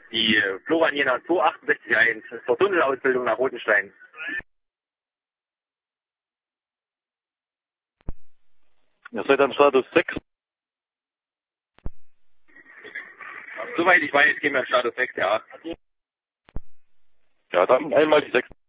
Die Florian Jena 2681 zur Tunnelausbildung nach Rotenstein. Ihr seid am Status 6. Soweit ich weiß, gehen wir im Status 6, ja. Ja, dann einmal die 6.